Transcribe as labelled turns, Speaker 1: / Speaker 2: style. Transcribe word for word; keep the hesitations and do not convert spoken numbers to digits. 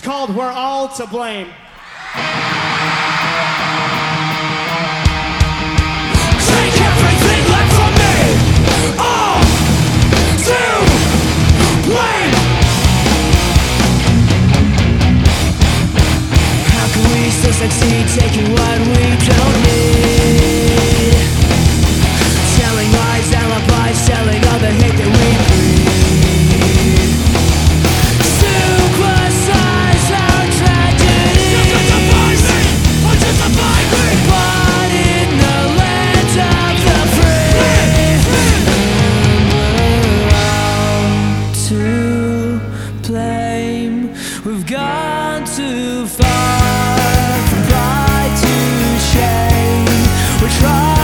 Speaker 1: called We're All to Blame.
Speaker 2: Take everything left from me, all to blame. How can we still succeed taking what we don't need? Telling lies, alibis, selling all the hate that we breed. Supersize our tragedy. You justify me, or justify me. But in the land of the free, we're all to blame. We've gone too far from pride to shame. We're trying